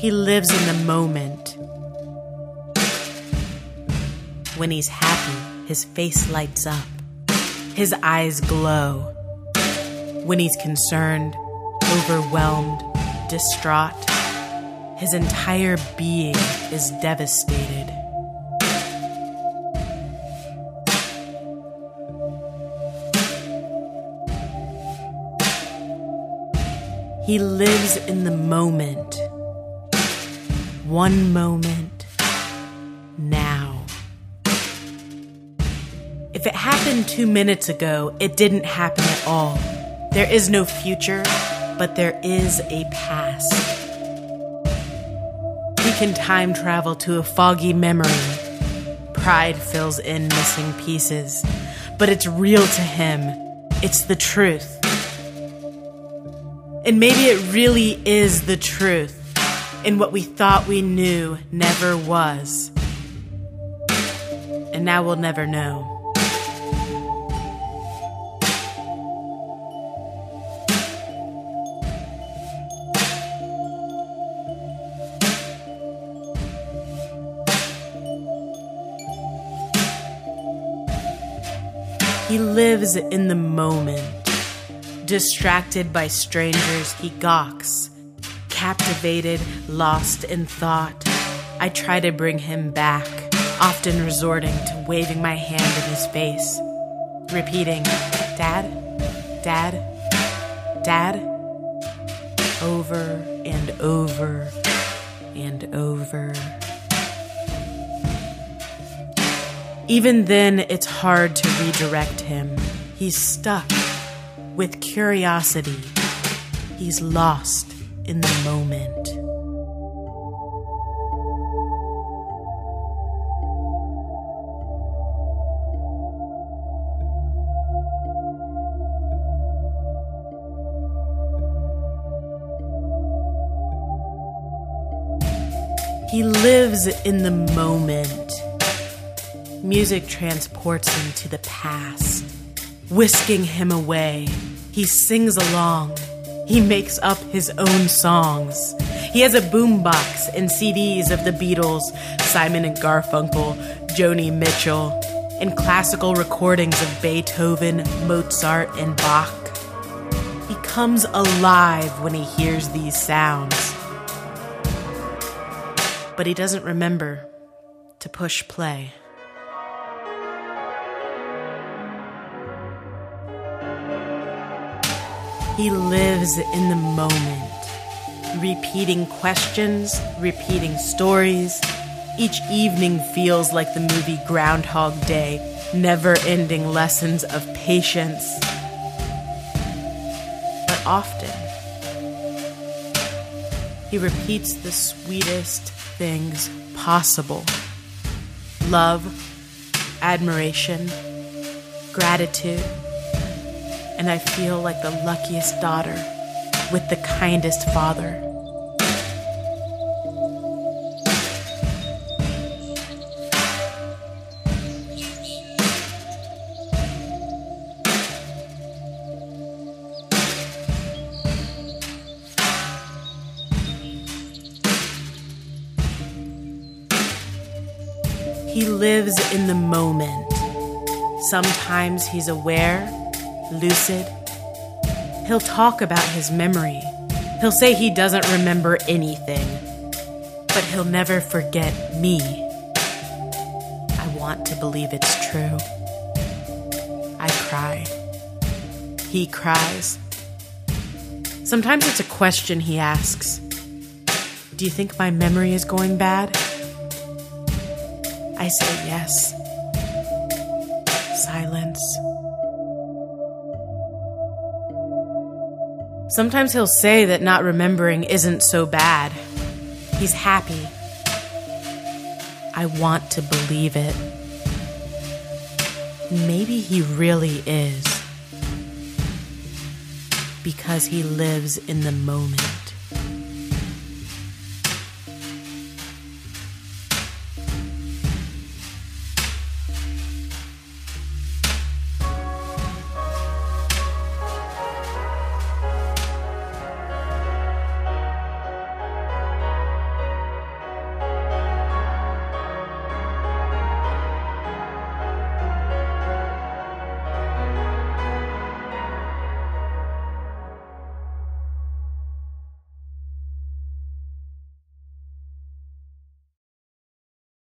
He lives in the moment. When he's happy, his face lights up. His eyes glow. When he's concerned, overwhelmed, distraught, his entire being is devastated. He lives in the moment. One moment, now. If it happened 2 minutes ago, it didn't happen at all. There is no future, but there is a past. He can time travel to a foggy memory. Pride fills in missing pieces, but it's real to him. It's the truth. And maybe it really is the truth, and what we thought we knew never was. And now we'll never know. He lives in the moment. Distracted by strangers, he gawks. Captivated, lost in thought, I try to bring him back, often resorting to waving my hand in his face, repeating, "Dad, Dad, Dad," over and over and over. Even then, it's hard to redirect him. He's stuck. With curiosity, he's lost in the moment. He lives in the moment. Music transports him to the past, whisking him away. He sings along. He makes up his own songs. He has a boombox and CDs of the Beatles, Simon and Garfunkel, Joni Mitchell, and classical recordings of Beethoven, Mozart, and Bach. He comes alive when he hears these sounds. But he doesn't remember to push play. He lives in the moment, repeating questions, repeating stories. Each evening feels like the movie Groundhog Day, never-ending lessons of patience. But often, he repeats the sweetest things possible. Love, admiration, gratitude. And I feel like the luckiest daughter with the kindest father. He lives in the moment. Sometimes he's aware, lucid. He'll talk about his memory. He'll say he doesn't remember anything, but he'll never forget me. I want to believe it's true. I cry. He cries. Sometimes it's a question he asks. Do you think my memory is going bad? I say yes. Silence. Sometimes he'll say that not remembering isn't so bad. He's happy. I want to believe it. Maybe he really is. Because he lives in the moment.